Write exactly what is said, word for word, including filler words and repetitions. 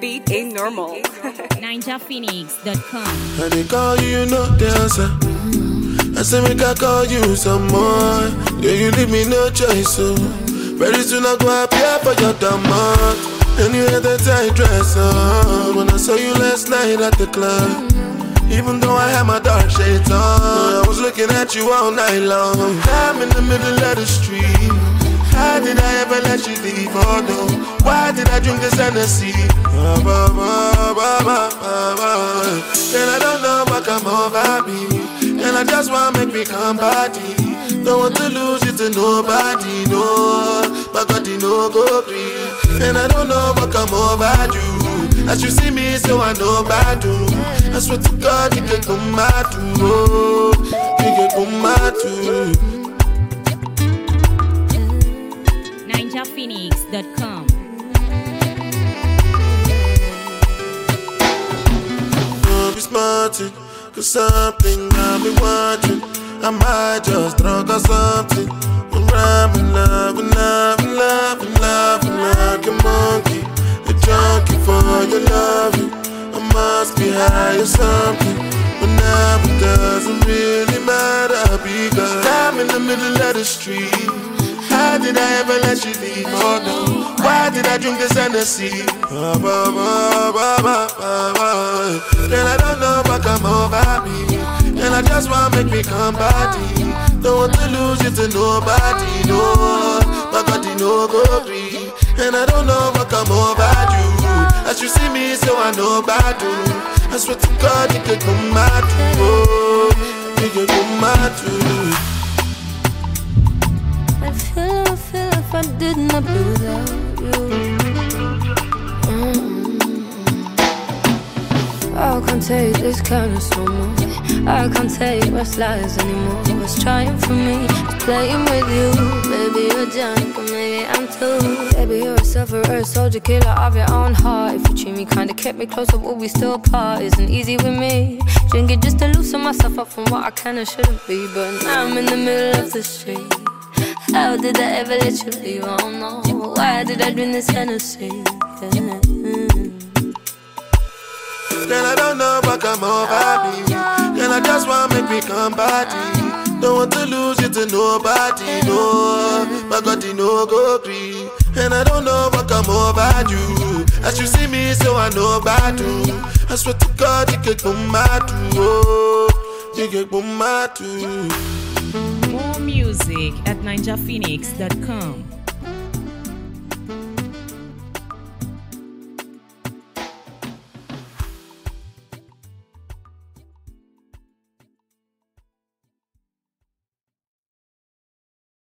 beat ain't normal. ninja phoenix dot com. And they call you, you know the answer. I say make I call you some more. Yeah, you leave me no choice, so very soon I go appear for your demand. And you had that tight dress on when I saw you last night at the club. Even though I had my dark shades on, I was looking at you all night long. I'm in the middle of the street. How did I ever let you leave? Oh no, why did I drink this Hennessy? And I don't know what come over me, and I just wanna make me come body. Don't want to lose you to nobody, no. My God, you know go free. And I don't know what come over you. As you see me, so I know bad do. I swear to God, you can come out to. Oh, you can come out to. ninja phoenix dot com. Don't be smarting, cause something I've been watching. I might just drunk or something. I'm rhyming, loving, loving, loving, loving like a monkey. A junkie for your loving. I must be high or something. But now it doesn't really matter because I'm in the middle of the street. How did I ever let you leave? Oh no, why did I drink this Hennessy? And I don't know what come over me, and I just wanna make me come body. Don't want to lose you to nobody, no. My God, you know go free. And I don't know what come over you. As you see me, so I know bad do. I swear to God, you can come out to. Oh, you can come out to. I feel, I feel if I did not be without you. Mm-hmm. I can't take this kind of so much. I can't take what's lies anymore. What's trying for me is playing with you. Baby, you're drunk, or maybe I'm too. Baby, you're a sufferer, a soldier, killer of your own heart. If you treat me kinda kept me closer, would we still part? Isn't easy with me. Drink it just to loosen myself up from what I can and shouldn't be. But now I'm in the middle of the street. How did I ever let you leave? I don't know. Why did I drink this Hennessy? Yeah. Then I don't know what come over me, and I just wanna make me come body. Don't want to lose you to nobody, no. My God, you know go free. And I don't know what come over you. As you see me, so I know bad do. I swear to God, you can come out to. Oh, you can come out to. More music at ninja phoenix dot com.